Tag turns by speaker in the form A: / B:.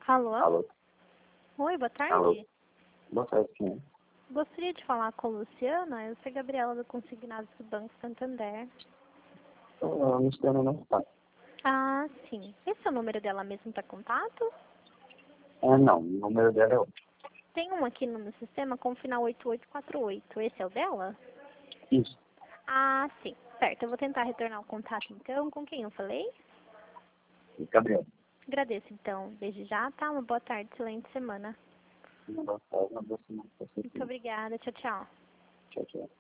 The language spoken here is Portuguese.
A: Alô?
B: Alô?
A: Oi, boa tarde.
B: Alô? Boa tarde, sim.
A: Gostaria de falar com a Luciana. Eu sou a Gabriela do Consignado do Banco Santander.
B: A Luciana não está.
A: Ah, sim. Esse é o número dela mesmo para contato?
B: Não, o número dela é outro.
A: Tem um aqui no meu sistema com o final 8848. Esse é o dela?
B: Isso,
A: Ah, sim. Certo, eu vou tentar retornar o contato então. Com quem eu falei?
B: Gabriel.
A: Agradeço então, desde já, tá? Uma boa tarde, excelente semana.
B: Uma boa tarde, uma boa semana pra você.
A: Muito obrigada, tchau, tchau.
B: Tchau, tchau.